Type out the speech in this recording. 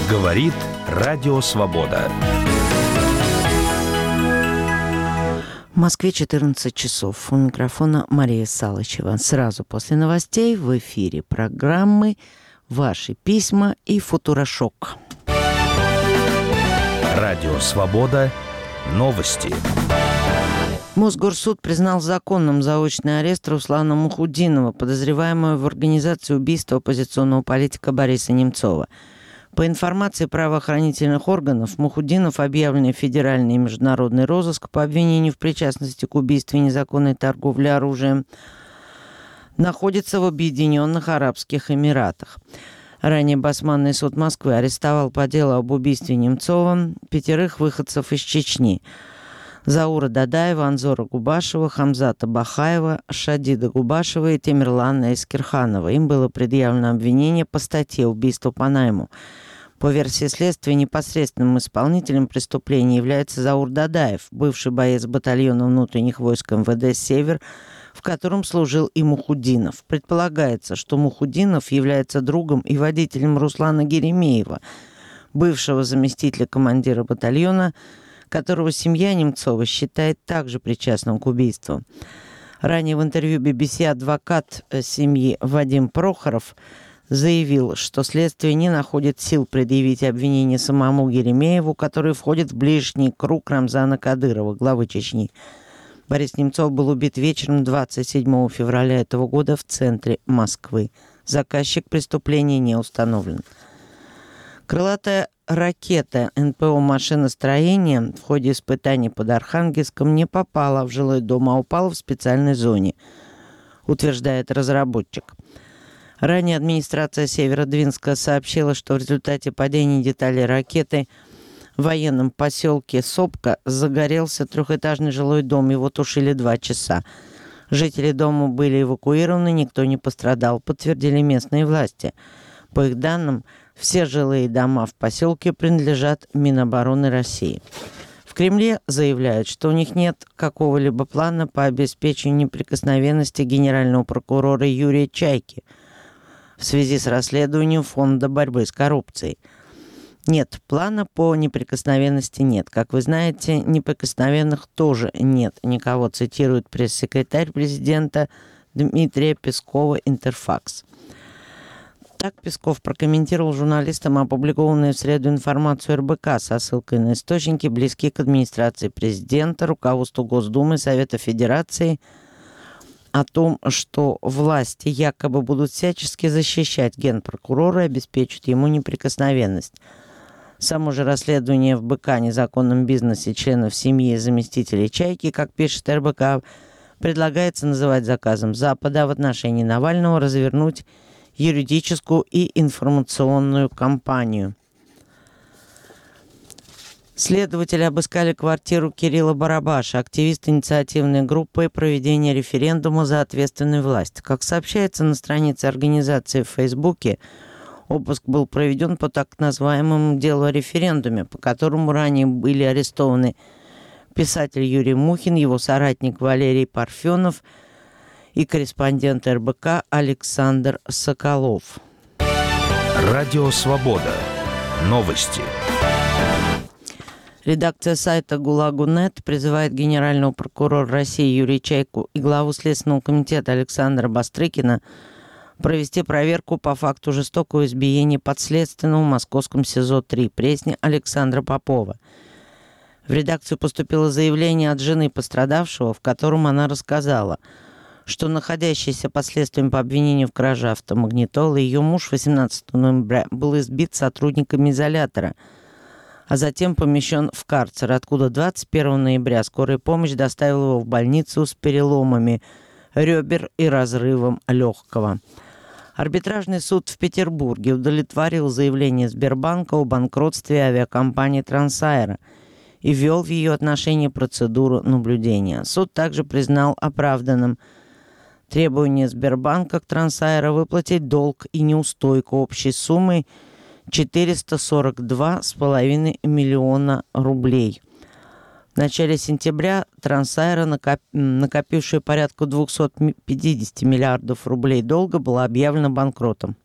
Говорит Радио Свобода. В Москве 14 часов. У микрофона Мария Салычева. Сразу после новостей в эфире программы «Ваши письма» и «Футурошок». Радио Свобода. Новости. Мосгорсуд признал законным заочный арест Руслана Мухуддинова, подозреваемого в организации убийства оппозиционного политика Бориса Немцова. По информации правоохранительных органов, Мухуддинов, объявленный в федеральный и международный розыск по обвинению в причастности к убийству и незаконной торговле оружием, находится в Объединенных Арабских Эмиратах. Ранее Басманный суд Москвы арестовал по делу об убийстве Немцова 5 выходцев из Чечни: Заура Дадаева, Анзора Губашева, Хамзата Бахаева, Шадида Губашева и Темирлана Эскирханова. Им было предъявлено обвинение по статье «Убийство по найму». По версии следствия, непосредственным исполнителем преступления является Заур Дадаев, бывший боец батальона внутренних войск МВД «Север», в котором служил и Мухуддинов. Предполагается, что Мухуддинов является другом и водителем Руслана Геремеева, бывшего заместителя командира батальона, которого семья Немцова считает также причастным к убийству. Ранее в интервью BBC адвокат семьи Вадим Прохоров заявил, что следствие не находит сил предъявить обвинение самому Геремееву, который входит в ближний круг Рамзана Кадырова, главы Чечни. Борис Немцов был убит вечером 27 февраля этого года в центре Москвы. Заказчик преступления не установлен. Крылатая ракета НПО «Машиностроение» в ходе испытаний под Архангельском не попала в жилой дом, а упала в специальной зоне, утверждает разработчик. Ранее администрация Северодвинска сообщила, что в результате падения деталей ракеты в военном поселке Сопка загорелся 3-этажный жилой дом. Его тушили 2 часа. Жители дома были эвакуированы, никто не пострадал, подтвердили местные власти. По их данным, все жилые дома в поселке принадлежат Минобороны России. В Кремле заявляют, что у них нет какого-либо плана по обеспечению неприкосновенности генерального прокурора Юрия Чайки в связи с расследованием Фонда борьбы с коррупцией. Нет, плана по неприкосновенности нет. Как вы знаете, неприкосновенных тоже нет никого, цитирует пресс-секретарь президента Дмитрия Пескова Интерфакс. Так Песков прокомментировал журналистам опубликованную в среду информацию РБК со ссылкой на источники, близкие к администрации президента, руководству Госдумы, Совета Федерации, о том, что власти якобы будут всячески защищать генпрокурора и обеспечат ему неприкосновенность. Само же расследование в БК о незаконном бизнесе членов семьи заместителей Чайки, как пишет РБК, предлагается называть заказом Запада, а в отношении Навального развернуть юридическую и информационную кампанию. Следователи обыскали квартиру Кирилла Барабаша, активиста инициативной группы проведения референдума за ответственную власть. Как сообщается на странице организации в Фейсбуке, обыск был проведен по так называемому делу о референдуме, по которому ранее были арестованы писатель Юрий Мухин, его соратник Валерий Парфенов и корреспондент РБК Александр Соколов. Радио Свобода. Новости. Редакция сайта «ГУЛАГу.нет» призывает генерального прокурора России Юрия Чайку и главу Следственного комитета Александра Бастрыкина провести проверку по факту жестокого избиения подследственного в московском СИЗО-3 пресни Александра Попова. В редакцию поступило заявление от жены пострадавшего, в котором она рассказала, что находящийся под следствием по обвинению в краже автомагнитолы ее муж 18 ноября был избит сотрудниками изолятора, а затем помещен в карцер, откуда 21 ноября скорая помощь доставила его в больницу с переломами ребер и разрывом легкого. Арбитражный суд в Петербурге удовлетворил заявление Сбербанка о банкротстве авиакомпании «Трансаэро» и ввел в ее отношении процедуру наблюдения. Суд также признал оправданным требование Сбербанка к «Трансаэро» выплатить долг и неустойку общей суммой 442,5 миллиона рублей. В начале сентября «Трансаэро», накопившая порядка 250 миллиардов рублей долга, была объявлена банкротом.